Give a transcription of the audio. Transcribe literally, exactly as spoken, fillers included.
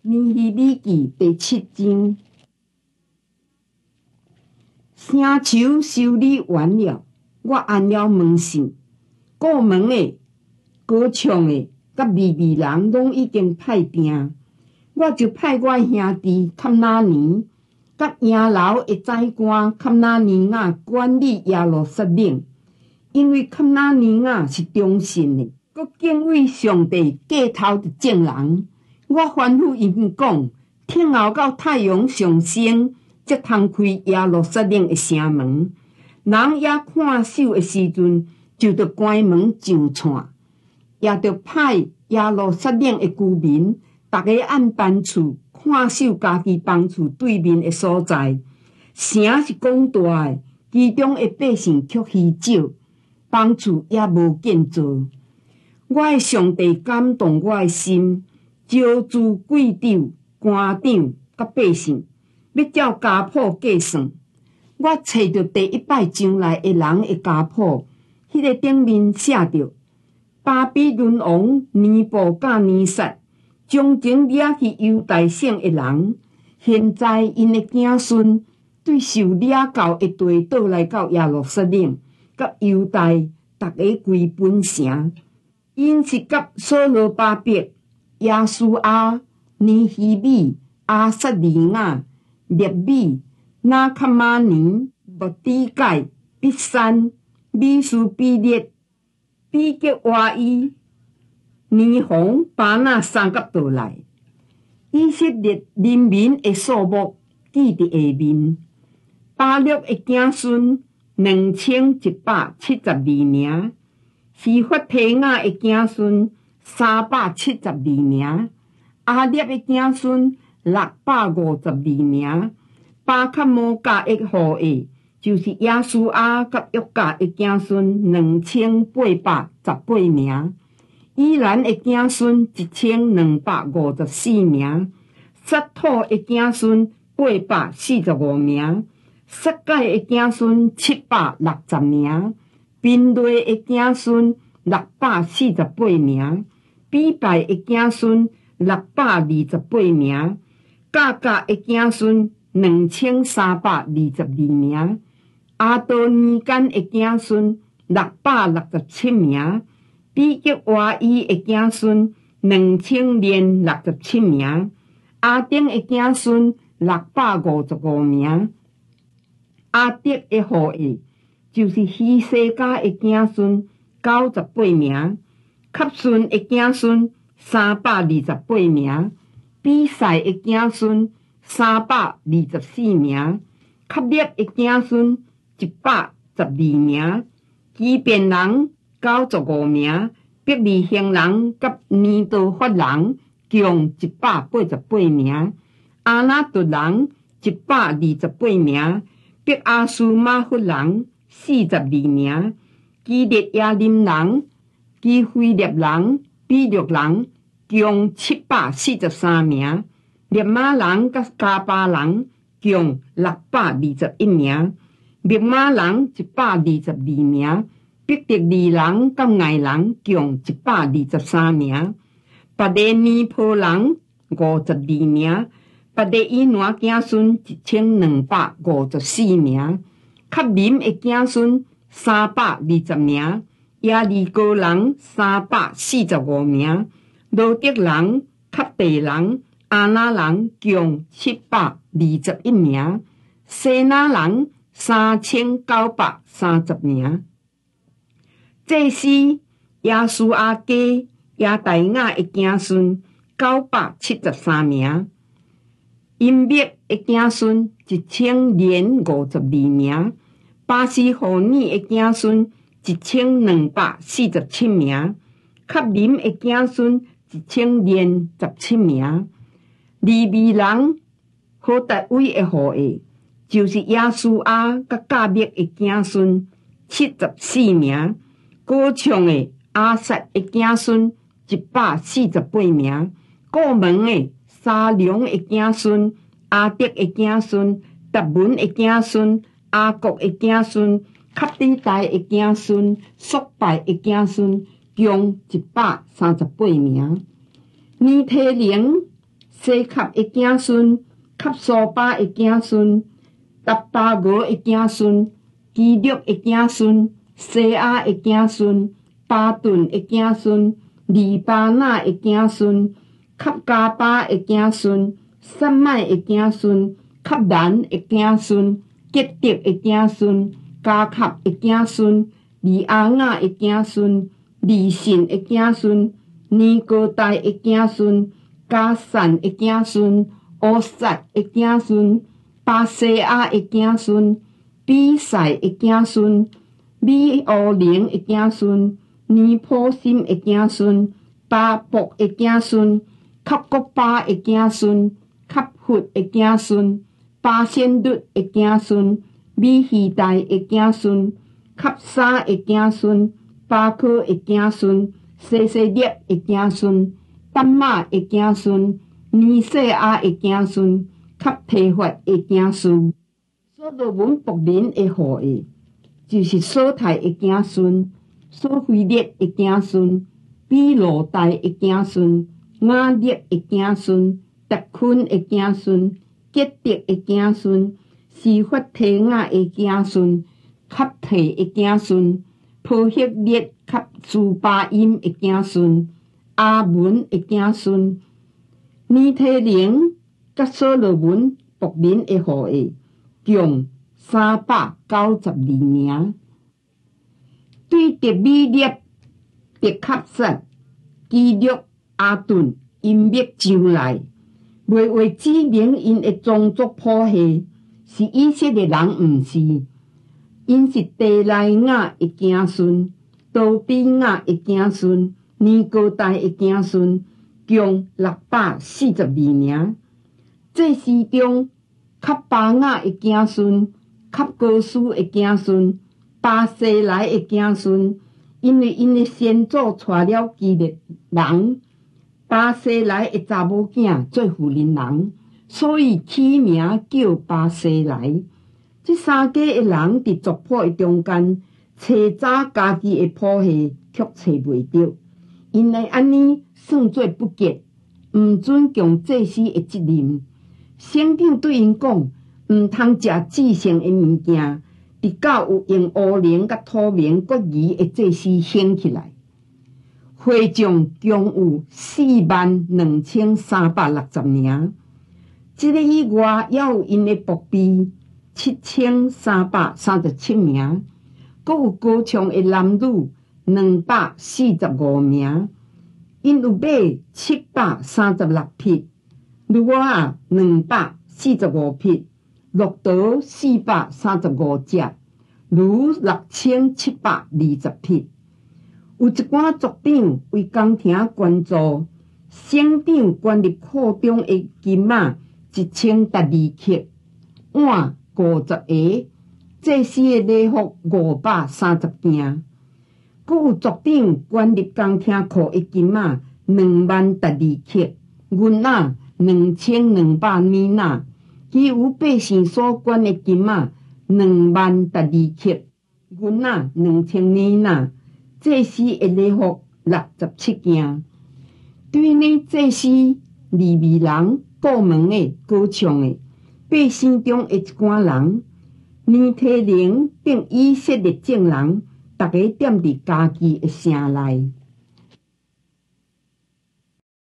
尼希米记第七章，城墙修理完了，我安了门扇，过门的、歌唱的、甲利未人拢已经派定，我就派我兄弟堪那年，甲营楼的宰官堪那年啊管理耶路撒冷，因为堪那年啊是忠信的，佮敬畏上帝过头的正人。我吩咐因讲，听候到太阳上升，才通开耶路撒冷的城门。人也看守的时阵，就着关门上串，也着派耶路撒冷的居民，逐个按班厝看守家己房厝对面的所在。城是广大的，其中的百姓却稀少，房厝也无建造。我的上帝感动我的心。招聚贵胄、官长甲百姓，要照家谱计算。我找到第一摆上来的人的家谱，迄、那个顶面写着：巴比伦王尼布甲尼撒将前掠去犹大省的人，现在因的子孙对受掠到的地倒来到耶路撒冷，甲犹大逐个归本城。因是甲所罗巴伯、耶稣阿、尼希米、阿撒利亚、列米、拿卡马尼、莫底改、毕山、米苏比列、比格瓦伊、尼红、巴那三角倒来。以色列人民的数目记伫下面：巴略的子孙两千一百七十二名，西法提雅的子孙三百七十二名，阿列的子孙六百五十二名，巴卡摩甲的后裔就是耶稣阿甲约甲的子孙两千八百十八名，以兰的子孙一千两百五十四名，撒土的子孙八百四十五名，撒改的子孙七百六十名，宾类的子孙六百四十八名。比拜的子孙六百二十八名，甲甲的子孙两千三百二十二名，阿多尼干的子孙六百六十七名，比吉瓦伊的子孙两千零六十七名，阿丁的子孙六百五十五名，阿德的后裔就是希西家的子孙九十八名。卡顺的子孙三百二十八名，比赛的子孙三百二十四名，卡列的子孙一百十二名，基遍人九十五名，伯利恒人甲尼多法人共一百八十八名，阿那突人一百二十八名，伯阿苏马弗人四十二名，基列亚林人。基菲列人、比略人共七百四十三名，列马人甲加巴人共六百二十一名，密马人一百二十二名，伯特利人甲爱人共一百二十三名，巴勒尼坡人五十二名，巴勒伊南子孙一千两百五十四名，卡林的子孙三百二十名。耶利哥人三百四十五名，罗德人、卡地人、阿那人共七百二十一名，西那人三千九百三十名。这是耶稣阿家耶大雅的子孙九百七十三名，音灭的子孙一千零五十二名，巴西胡尼的子孙。一千两百四十七名，卡林的子孙一千零十七名，利未人何大卫的后裔就是耶稣阿甲加密的子孙七十四名，歌唱的阿撒的子孙一百四十八名，过门的沙龙的子孙阿德的子孙达文的子孙阿国的子孙。卡底代的子孙、索拜的子孙共一百三十八名，尼提灵、 西卡的子孙，卡苏巴的子孙，达巴俄的子孙，基律的子孙，西亚的子孙，巴顿的子孙，利巴那的子孙，卡加巴的子孙，撒麦的子孙，卡兰的子孙，吉德的子孙，加卡的子孙，利阿雅的子孙，利信的子孙，尼哥代的子孙，加散的子孙，乌撒的子孙，巴西亚的子孙，比赛的子孙，米乌灵的子孙，尼普心的子孙，巴卜的子孙，卡国巴的子孙，卡弗的子孙，巴仙律的子孙，米希代的子孙，卡沙的子孙，巴科的子孙，西西列的子孙，丹马的子孙，尼西亚的子孙，卡提法的子孙。所罗门仆人的后裔，就是所泰的子孙，所菲列的子孙，比罗代的子孙，雅列的子孙，特昆的子孙，吉德的子孙，西法提雅的子孙，卡提的子孙，波希列卡苏巴因的子孙，阿文的子孙，尼提灵甲所罗门仆人的后裔，共三百九十二名。对特米列、特卡撒、基律、阿顿因灭上来，未为指明因的宗族谱系，是以色列人毋是，因是地来雅的子孙，多比雅的子孙，尼哥代的子孙，共六百四十二名。这时中，卡巴雅的子孙，卡哥斯的子孙，巴西来的子孙，因为因的先祖娶了基列人，巴西来的查某囝做妇人人，所以起名叫巴西来。这三家的人伫族谱的中间，找找家己的谱系，却找袂着，因为安尼算做不洁，毋尊重祭司的责任。省长对因讲，毋通食至圣的物件，直到有用乌灵甲土明各仪的祭司兴起来。会众共有四万两千三百六十名，这个以外，还有因的仆婢七千三百三十七名，阁有高唱的男女两百四十五名，因有马七百三十六匹，驴仔两百四十五匹，骆驼四百三十五只，驴六千七百二十匹。有一寡族长为宫廷捐助，省长捐入库中的金仔一千十二克，碗五十个，祭司的礼服五百三十件。阁有族长捐入宫廷库的金仔两万十二克，银仔两千两百米纳，其余百姓所捐的金仔两万十二克，银仔两千米纳。祭司的礼服六十七件，对呢祭司、利未人、过门的、歌唱的，百姓中的一寡人，尼提灵并以色列众人，逐个踮伫家己的城内。